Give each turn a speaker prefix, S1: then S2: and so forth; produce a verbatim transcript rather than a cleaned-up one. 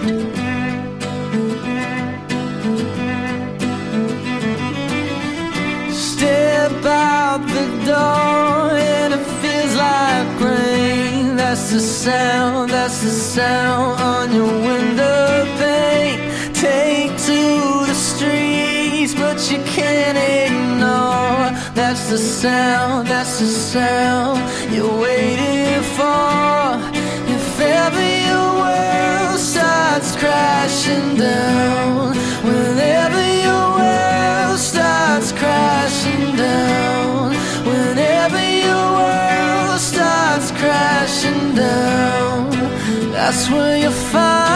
S1: Step out the door and it feels like rain. That's the sound, that's the sound on your window pane. Take to the streets, but you can't ignore. That's the sound, that's the sound you're waiting for. If ever your world starts crashing down, whenever your world starts crashing down, whenever your world starts crashing down, that's where you find